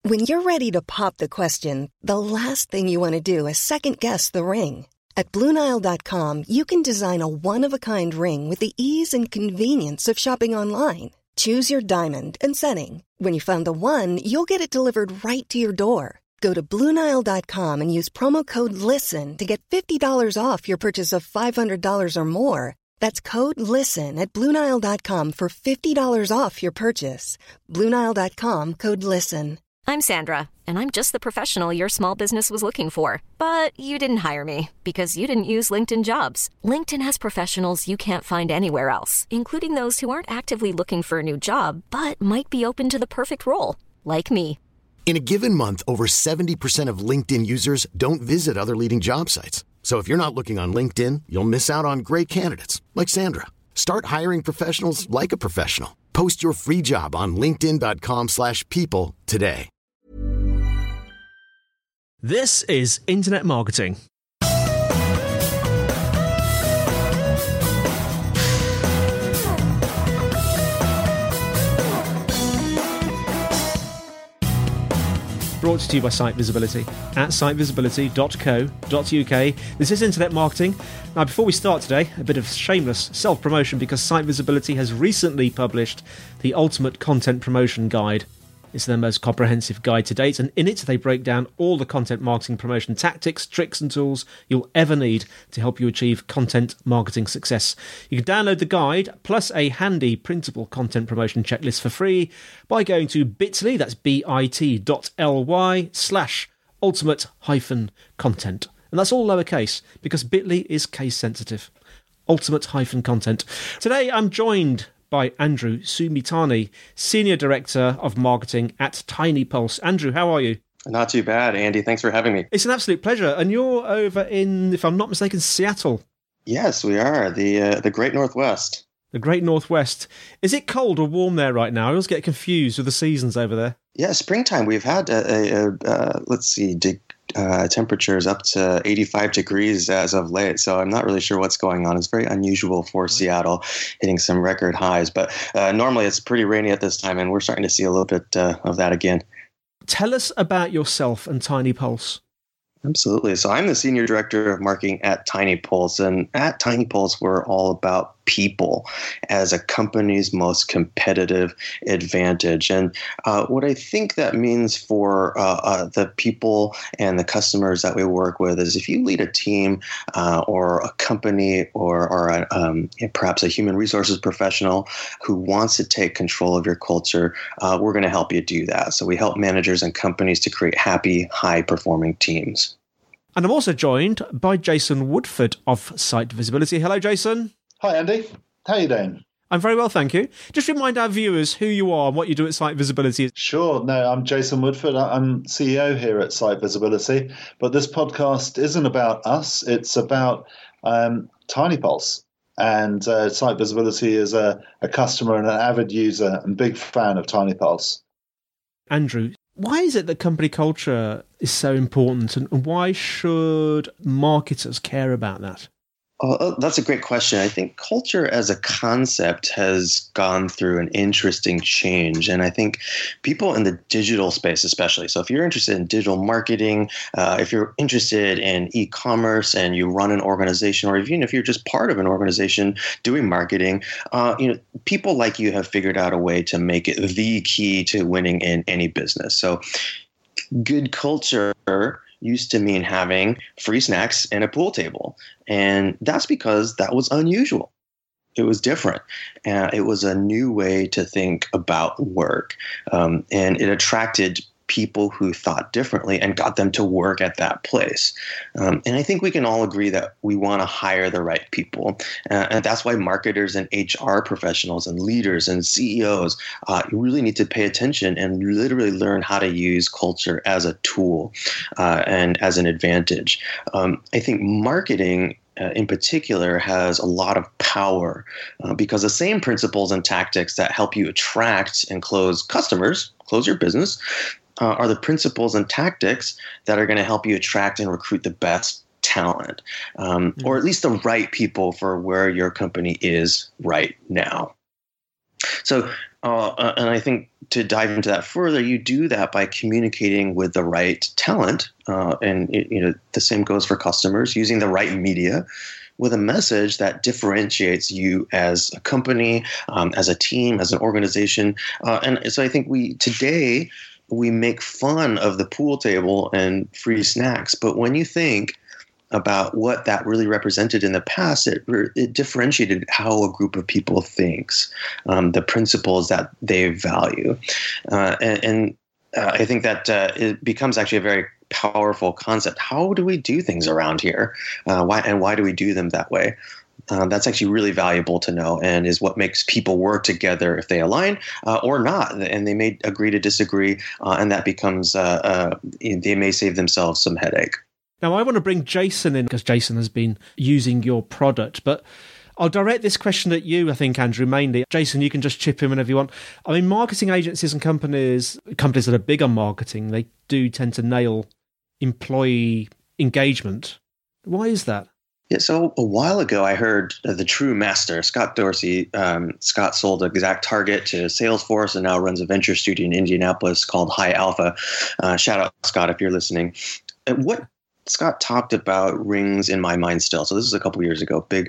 When you're ready to pop the question, the last thing you want to do is second-guess the ring. At BlueNile.com, you can design a one-of-a-kind ring with the ease and convenience of shopping online. Choose your diamond and setting. When you find the one, you'll get it delivered right to your door. Go to BlueNile.com and use promo code LISTEN to get $50 off your purchase of $500 or more. That's code LISTEN at BlueNile.com for $50 off your purchase. BlueNile.com, code LISTEN. I'm Sandra, and I'm just the professional your small business was looking for. But you didn't hire me because you didn't use LinkedIn Jobs. LinkedIn has professionals you can't find anywhere else, including those who aren't actively looking for a new job, but might be open to the perfect role, like me. In a given month, over 70% of LinkedIn users don't visit other leading job sites. So if you're not looking on LinkedIn, you'll miss out on great candidates like Sandra. Start hiring professionals like a professional. Post your free job on linkedin.com/people today. This is Internet Marketing. Brought to you by Site Visibility at sitevisibility.co.uk. This is Internet Marketing. Now, before we start today, a bit of shameless self-promotion because Site Visibility has recently published the Ultimate Content Promotion Guide. It's their most comprehensive guide to date, and in it they break down all the content marketing promotion tactics, tricks and tools you'll ever need to help you achieve content marketing success. You can download the guide, plus a handy printable content promotion checklist for free by going to bit.ly, that's bit.ly/ultimate-content. And that's all lowercase, because bit.ly is case sensitive. Ultimate-content. Today I'm joined by Andrew Sumitani, Senior Director of Marketing at TinyPulse. Andrew, how are you? Not too bad, Andy. Thanks for having me. It's an absolute pleasure. And you're over in, if I'm not mistaken, Seattle. Yes, we are. The Great Northwest. The Great Northwest. Is it cold or warm there right now? I always get confused with the seasons over there. Yeah, springtime. We've had, temperatures up to 85 degrees as of late, so I'm not really sure what's going on. It's very unusual for Seattle, hitting some record highs, but normally it's pretty rainy at this time, and we're starting to see a little bit of that again. Tell us about yourself and TinyPulse. Absolutely. So I'm the Senior Director of Marketing at TinyPulse, and at TinyPulse, we're all about people as a company's most competitive advantage. And what I think that means for the people and the customers that we work with is if you lead a team or a company or perhaps a human resources professional who wants to take control of your culture, we're going to help you do that. So we help managers and companies to create happy, high-performing teams. And I'm also joined by Jason Woodford of Site Visibility. Hello, Jason. Hi, Andy. How are you doing? I'm very well, thank you. Just remind our viewers who you are and what you do at Site Visibility. Sure. No, I'm Jason Woodford. I'm CEO here at Site Visibility. But this podcast isn't about us. It's about TinyPulse. And Site Visibility is a customer and an avid user and big fan of TinyPulse. Andrew, why is it that company culture is so important, and why should marketers care about that? Oh, that's a great question. I think culture as a concept has gone through an interesting change. And I think people in the digital space especially, so if you're interested in digital marketing, if you're interested in e-commerce and you run an organization, or even if you're just part of an organization doing marketing, people like you have figured out a way to make it the key to winning in any business. So good culture used to mean having free snacks and a pool table. And that's because that was unusual. It was different. It was a new way to think about work. And it attracted people who thought differently and got them to work at that place. And I think we can all agree that we want to hire the right people. And that's why marketers and HR professionals and leaders and CEOs really need to pay attention and literally learn how to use culture as a tool and as an advantage. I think marketing in particular has a lot of power because the same principles and tactics that help you attract and close customers, close your business, are the principles and tactics that are going to help you attract and recruit the best talent, or at least the right people for where your company is right now. So And I think to dive into that further, you do that by communicating with the right talent, the same goes for customers, using the right media with a message that differentiates you as a company, as a team, as an organization. And so I think today we make fun of the pool table and free snacks, but when you think about what that really represented in the past, it differentiated how a group of people thinks, the principles that they value. I think that it becomes actually a very powerful concept. How do we do things around here? Why do we do them that way? That's actually really valuable to know, and is what makes people work together if they align or not. And they may agree to disagree, and that becomes, they may save themselves some headache. Now, I want to bring Jason in because Jason has been using your product, but I'll direct this question at you, I think, Andrew, mainly. Jason, you can just chip in whenever you want. I mean, marketing agencies and companies that are big on marketing, they do tend to nail employee engagement. Why is that? Yeah, so a while ago, I heard the true master, Scott Dorsey. Scott sold ExactTarget to Salesforce and now runs a venture studio in Indianapolis called High Alpha. Shout out, Scott, if you're listening. What Scott talked about rings in my mind still. So this is a couple years ago, big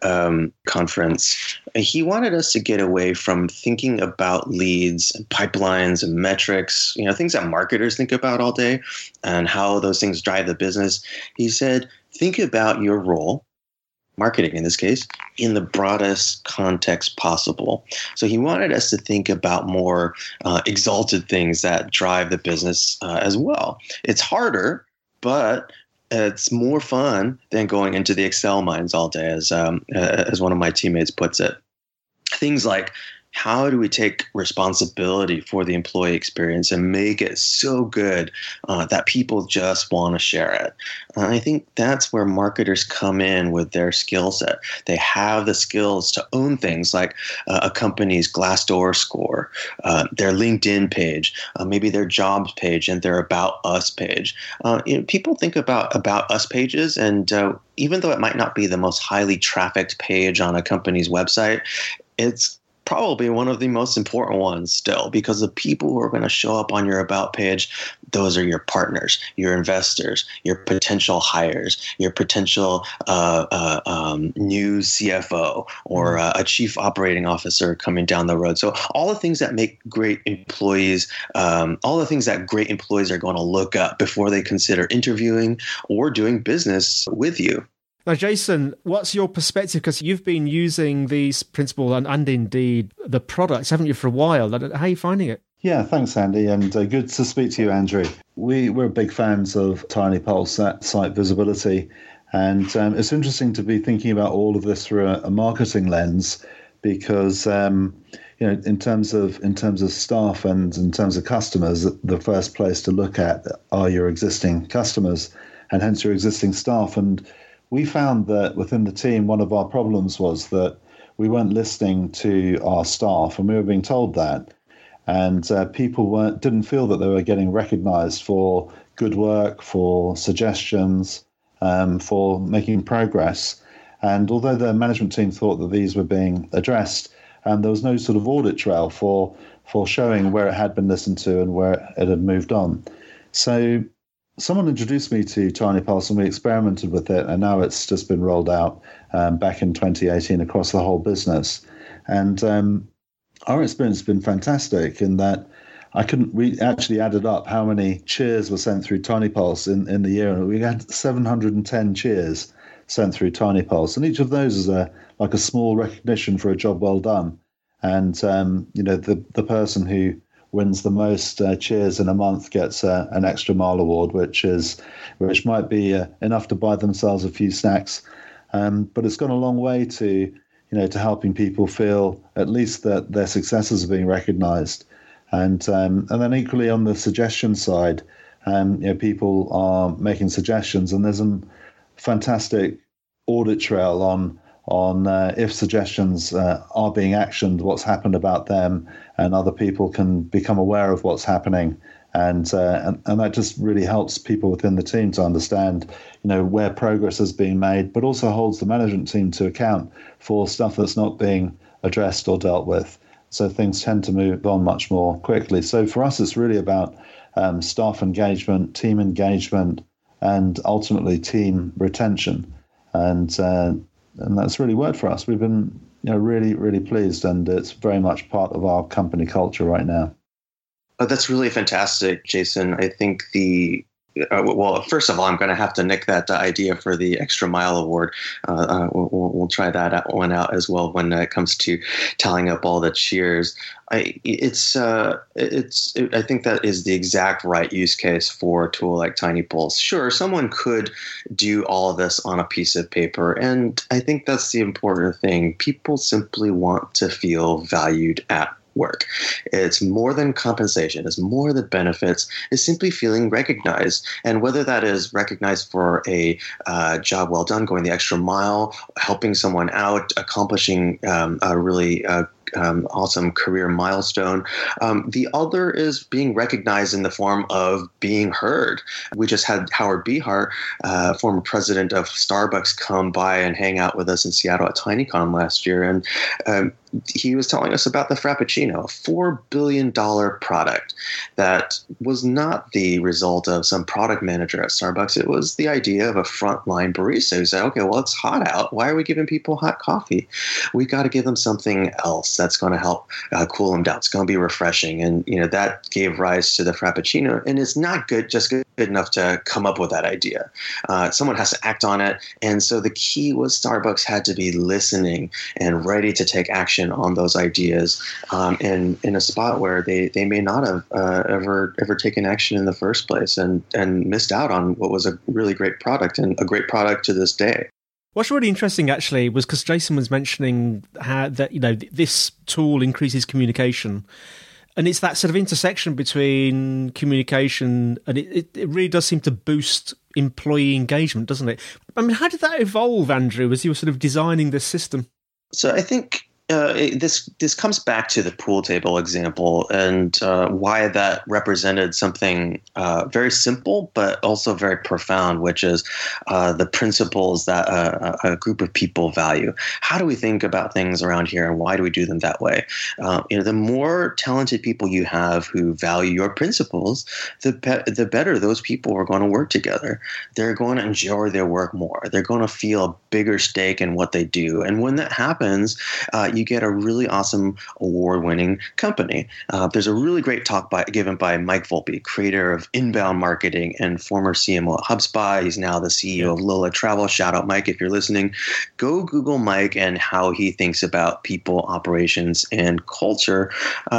conference. He wanted us to get away from thinking about leads and pipelines and metrics, things that marketers think about all day and how those things drive the business. He said, think about your role, marketing in this case, in the broadest context possible. So he wanted us to think about more exalted things that drive the business as well. It's harder, but it's more fun than going into the Excel mines all day, as one of my teammates puts it. Things like, how do we take responsibility for the employee experience and make it so good that people just want to share it? I think that's where marketers come in with their skill set. They have the skills to own things like a company's Glassdoor score, their LinkedIn page, maybe their jobs page and their About Us page. People think about Us pages, and even though it might not be the most highly trafficked page on a company's website, it's probably one of the most important ones still, because the people who are going to show up on your About page, those are your partners, your investors, your potential hires, your potential new CFO or a chief operating officer coming down the road. So all the things that make great employees, all the things that great employees are going to look up before they consider interviewing or doing business with you. Now, Jason, what's your perspective? Because you've been using these principles and indeed the products, haven't you, for a while? How are you finding it? Yeah, thanks, Andy, and good to speak to you, Andrew. We're big fans of TinyPulse at Site Visibility, and it's interesting to be thinking about all of this through a marketing lens, because in terms of staff and in terms of customers, the first place to look at are your existing customers and hence your existing staff. And we found that within the team, one of our problems was that we weren't listening to our staff, and we were being told that. And people didn't feel that they were getting recognized for good work, for suggestions, for making progress. And although the management team thought that these were being addressed, there was no sort of audit trail for showing where it had been listened to and where it had moved on. So someone introduced me to TinyPulse, and we experimented with it, and now it's just been rolled out back in 2018 across the whole business. And our experience has been fantastic in that we actually added up how many cheers were sent through TinyPulse in the year, and we had 710 cheers sent through TinyPulse, and each of those is like a small recognition for a job well done. And the person who wins the most cheers in a month gets an extra mile award, which might be enough to buy themselves a few snacks, but it's gone a long way to helping people feel at least that their successes are being recognised, and then equally on the suggestion side, people are making suggestions, and there's a fantastic audit trail on if suggestions are being actioned, what's happened about them, and other people can become aware of what's happening. And that just really helps people within the team to understand, where progress is being made, but also holds the management team to account for stuff that's not being addressed or dealt with. So things tend to move on much more quickly. So for us, it's really about staff engagement, team engagement, and ultimately team retention. And that's really worked for us. We've been really, really pleased, and it's very much part of our company culture right now. Oh, that's really fantastic, Jason. I think well, first of all, I'm going to have to nick that idea for the Extra Mile Award. We'll try that one out as well when it comes to tallying up all the cheers. I think that is the exact right use case for a tool like TinyPulse. Sure, someone could do all of this on a piece of paper, and I think that's the important thing. People simply want to feel valued at work. It's more than compensation. It's more than benefits. It's simply feeling recognized. And whether that is recognized for a job well done, going the extra mile, helping someone out, accomplishing a really awesome career milestone. The other is being recognized in the form of being heard. We just had Howard Behar, former president of Starbucks, come by and hang out with us in Seattle at TinyCon last year. And he was telling us about the Frappuccino, a $4 billion product that was not the result of some product manager at Starbucks. It was the idea of a frontline barista who said, okay, well, it's hot out. Why are we giving people hot coffee? We got to give them something else that's going to help cool them down. It's going to be refreshing. And, that gave rise to the Frappuccino. And it's not just good enough to come up with that idea. Someone has to act on it. And so the key was Starbucks had to be listening and ready to take action on those ideas in a spot where they may not have ever taken action in the first place and missed out on what was a really great product and a great product to this day. What's really interesting, actually, was because Jason was mentioning how that this tool increases communication, and it's that sort of intersection between communication and it really does seem to boost employee engagement, doesn't it? I mean, how did that evolve, Andrew, as you were sort of designing this system? So I think this comes back to the pool table example and why that represented something very simple but also very profound, which is the principles that a group of people value. How do we think about things around here, and why do we do them that way? The more talented people you have who value your principles, the better those people are going to work together. They're going to enjoy their work more. They're going to feel a bigger stake in what they do. And when that happens, you get a really awesome award-winning company. There's a really great talk given by Mike Volpe, creator of Inbound Marketing and former CMO at HubSpot. He's now the CEO of Lola Travel. Shout out, Mike, if you're listening. Go Google Mike and how he thinks about people, operations, and culture,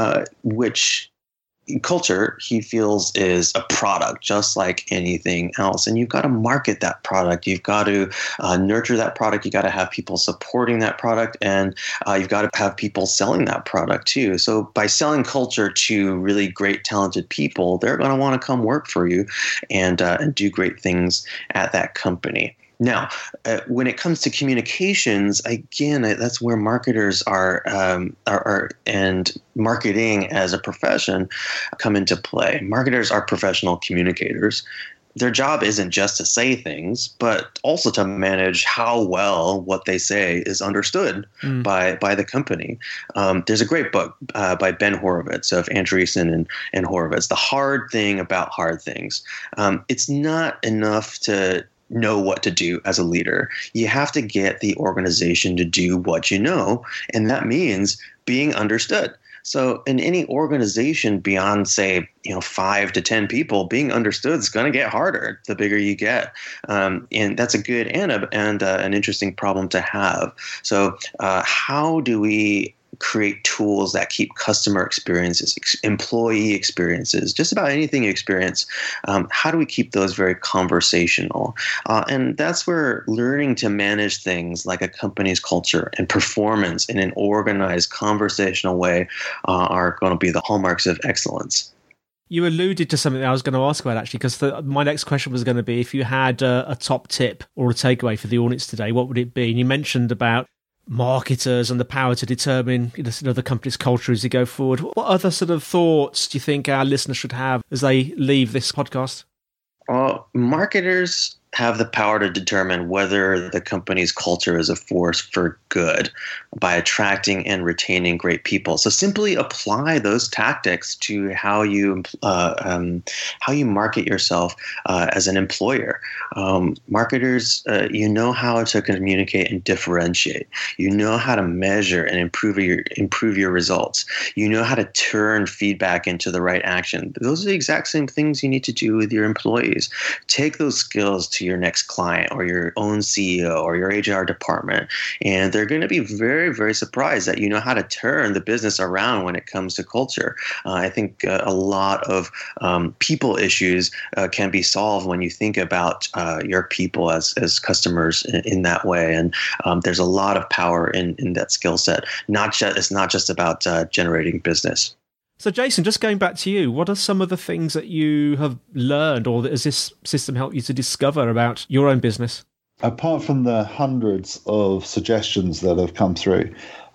which culture he feels is a product just like anything else, and you've got to market that product. You've got to nurture that product. You got to have people supporting that product, and you've got to have people selling that product too. So by selling culture to really great talented people, they're going to want to come work for you and do great things at that company. Now, when it comes to communications, again, that's where marketers are and marketing as a profession come into play. Marketers are professional communicators. Their job isn't just to say things, but also to manage how well what they say is understood by the company. There's a great book by Ben Horowitz of Andreessen and Horowitz, The Hard Thing About Hard Things. It's not enough to know what to do as a leader. You have to get the organization to do what you know, and that means being understood. So in any organization beyond, say, 5 to 10 people, being understood is going to get harder the bigger you get. And that's a good and an interesting problem to have. So how do we create tools that keep customer experiences, employee experiences, just about anything you experience? How do we keep those very conversational? And that's where learning to manage things like a company's culture and performance in an organized, conversational way are going to be the hallmarks of excellence. You alluded to something that I was going to ask about, actually, because my next question was going to be, if you had a top tip or a takeaway for the audience today, what would it be? And you mentioned about marketers and the power to determine the company's culture as you go forward. What other sort of thoughts do you think our listeners should have as they leave this podcast? Marketers have the power to determine whether the company's culture is a force for good by attracting and retaining great people. So simply apply those tactics to how you market yourself as an employer. Marketers, you know how to communicate and differentiate. You know how to measure and improve your results. You know how to turn feedback into the right action. Those are the exact same things you need to do with your employees. Take those skills to your next client or your own CEO or your HR department, and they're going to be very, very surprised that you know how to turn the business around when it comes to culture. I think a lot of people issues can be solved when you think about your people as customers in that way, and there's a lot of power in that skill set. It's not just about generating business. So, Jason, just going back to you, what are some of the things that you have learned, or has this system helped you to discover about your own business? Apart from the hundreds of suggestions that have come through,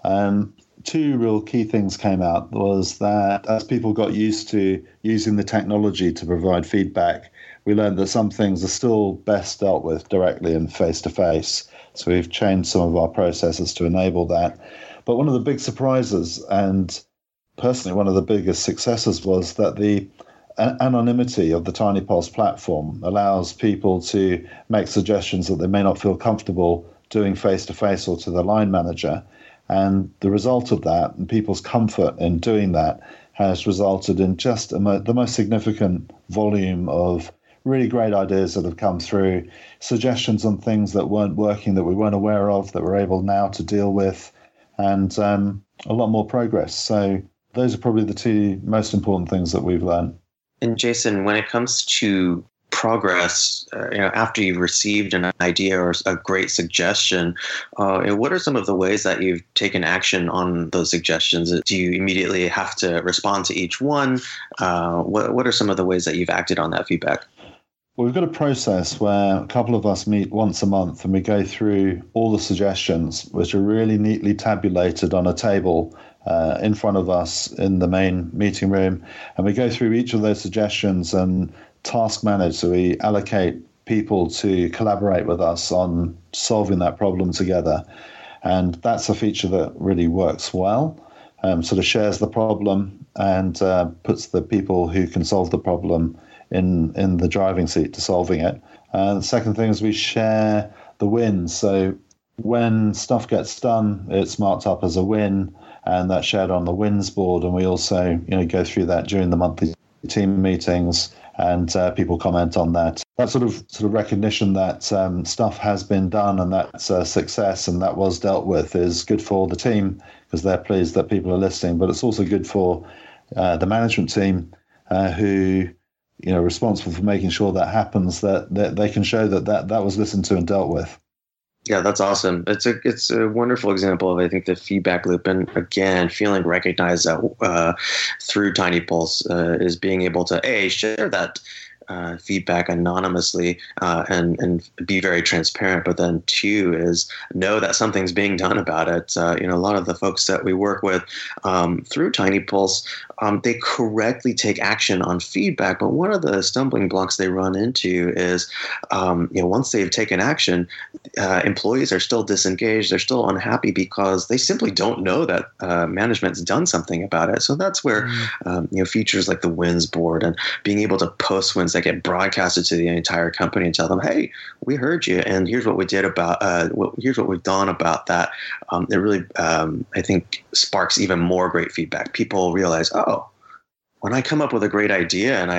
two real key things came out. Was that as people got used to using the technology to provide feedback, we learned that some things are still best dealt with directly and face-to-face. So we've changed some of our processes to enable that. But one of the big surprises, and personally one of the biggest successes, was that the anonymity of the TinyPulse platform allows people to make suggestions that they may not feel comfortable doing face-to-face or to the line manager. And the result of that, and people's comfort in doing that, has resulted in just the most significant volume of really great ideas that have come through, suggestions on things that weren't working, that we weren't aware of, that we're able now to deal with, and a lot more progress. So those are probably the two most important things that we've learned. And Jason, when it comes to progress, after you've received an idea or a great suggestion, what are some of the ways that you've taken action on those suggestions? Do you immediately have to respond to each one? What are some of the ways that you've acted on that feedback? Well, we've got a process where a couple of us meet once a month and we go through all the suggestions, which are really neatly tabulated on a table in front of us in the main meeting room. And we go through each of those suggestions and task manage. So we allocate people to collaborate with us on solving that problem together. And that's a feature that really works well. Sort of shares the problem and puts the people who can solve the problem in the driving seat to solving it. The second thing is we share the wins. So when stuff gets done, it's marked up as a win, and that's shared on the wins board. And we also, go through that during the monthly team meetings, and people comment on that. That sort of recognition that stuff has been done and that's a success and that was dealt with is good for the team because they're pleased that people are listening. But it's also good for the management team who responsible for making sure that happens, that they can show that was listened to and dealt with. Yeah, that's awesome. It's a wonderful example of, I think, the feedback loop. And again, feeling recognized through TinyPulse is being able to, share that feedback anonymously and be very transparent. But then two is know that something's being done about it. A lot of the folks that we work with through TinyPulse, they correctly take action on feedback. But one of the stumbling blocks they run into is, once they've taken action, employees are still disengaged. They're still unhappy because they simply don't know that management's done something about it. So that's where, features like the wins board and being able to post wins that get broadcasted to the entire company and tell them, hey, we heard you, and here's what we did about, here's what we've done about that. It really, I think, sparks even more great feedback. People realize, when I come up with a great idea and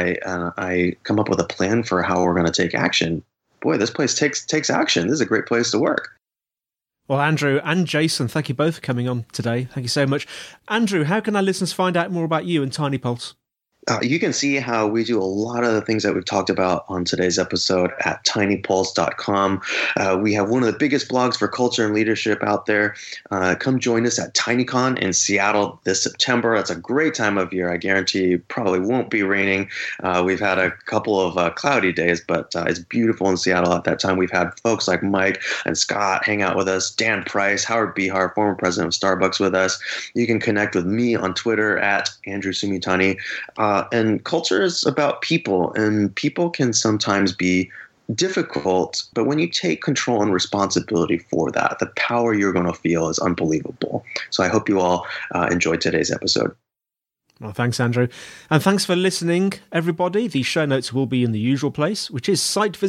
I come up with a plan for how we're going to take action, boy, this place takes action. This is a great place to work. Well, Andrew and Jason, thank you both for coming on today. Thank you so much. Andrew, how can our listeners find out more about you and TinyPulse? You can see how we do a lot of the things that we've talked about on today's episode at tinypulse.com. We have one of the biggest blogs for culture and leadership out there. Come join us at TinyCon in Seattle this September. That's a great time of year. I guarantee you probably won't be raining. We've had a couple of cloudy days, but it's beautiful in Seattle at that time. We've had folks like Mike and Scott hang out with us, Dan Price, Howard Behar, former president of Starbucks, with us. You can connect with me on Twitter at Andrew Sumitani. And culture is about people, and people can sometimes be difficult, but when you take control and responsibility for that, the power you're going to feel is unbelievable. So I hope you all enjoyed today's episode. Well, thanks, Andrew. And thanks for listening, everybody. The show notes will be in the usual place, which is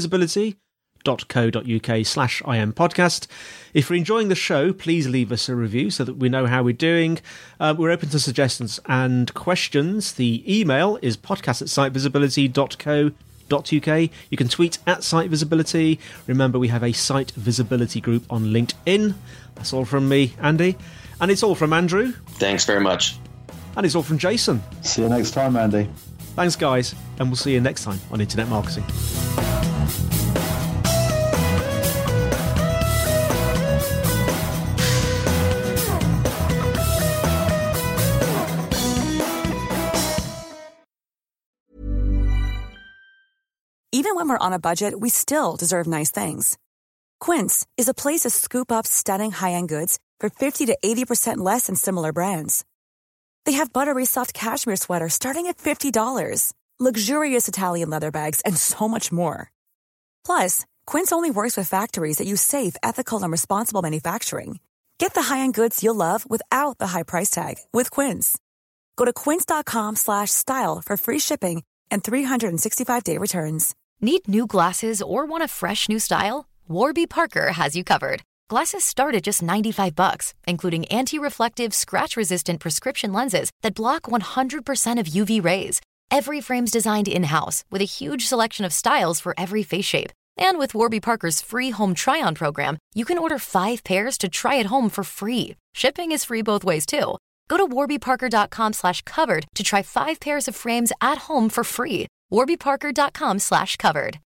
sitevisibility.co.uk/IM podcast. If you're enjoying the show, please leave us a review so that we know how we're doing. We're open to suggestions and questions. The email is podcast@sitevisibility.co.uk. You can tweet at Site Visibility. Remember, we have a Site Visibility group on LinkedIn. That's all from me, Andy. And it's all from Andrew. Thanks very much. And it's all from Jason. See you next time, Andy. Thanks, guys. And we'll see you next time on Internet Marketing. Even when we're on a budget, we still deserve nice things. Quince is a place to scoop up stunning high-end goods for 50 to 80% less than similar brands. They have buttery soft cashmere sweaters starting at $50, luxurious Italian leather bags, and so much more. Plus, Quince only works with factories that use safe, ethical, and responsible manufacturing. Get the high-end goods you'll love without the high price tag with Quince. Go to quince.com/style for free shipping and 365-day returns. Need new glasses or want a fresh new style? Warby Parker has you covered. Glasses start at just $95, including anti-reflective, scratch-resistant prescription lenses that block 100% of UV rays. Every frame's designed in-house with a huge selection of styles for every face shape. And with Warby Parker's free home try-on program, you can order 5 pairs to try at home for free. Shipping is free both ways, too. Go to warbyparker.com/covered to try 5 pairs of frames at home for free. warbyparker.com/covered.